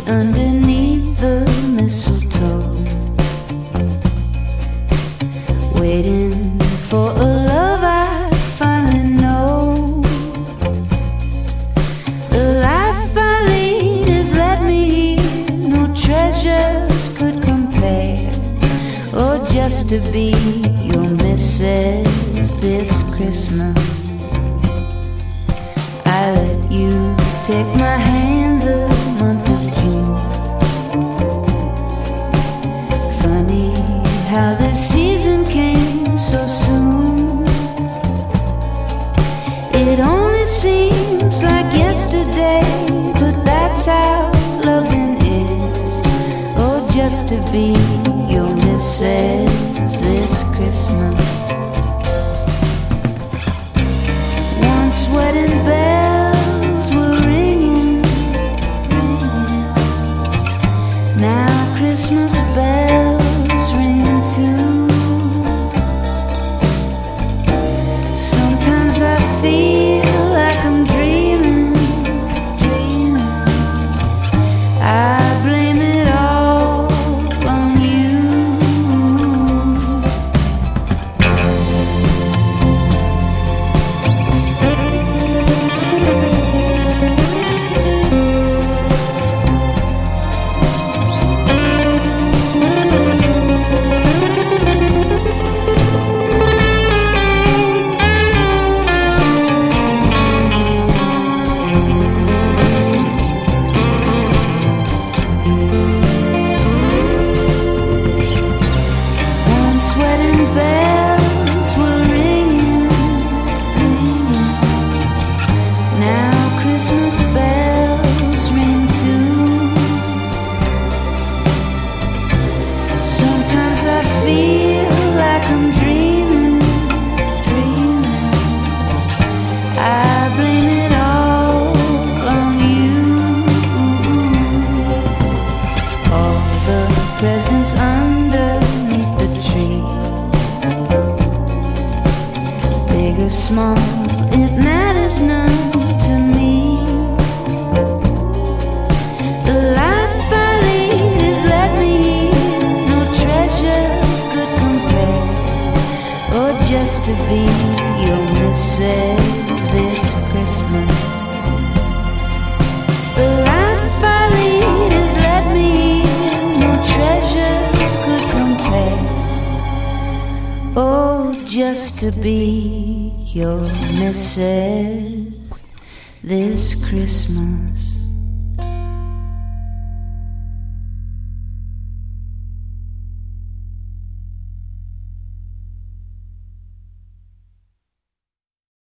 underneath the mistletoe, waiting for a love I finally know. The life I lead has let me hear no treasures could compare, or just to be your missus this Christmas. I let you take my hand the month of June. Funny how this season came so soon. It only seems like yesterday, but that's how loving is. Oh, just to be your missus this Christmas. Once wedding bells were ringing, now Christmas bells ring too. Sometimes I feel like I'm dreaming. I blame it all on you. Presents underneath the tree, big or small, it matters none to me. The life I lead has let me hear no treasures could compare, or just to be your missus this Christmas. The life I lead has let me hear treasures could compare, oh, just to be your missus this Christmas.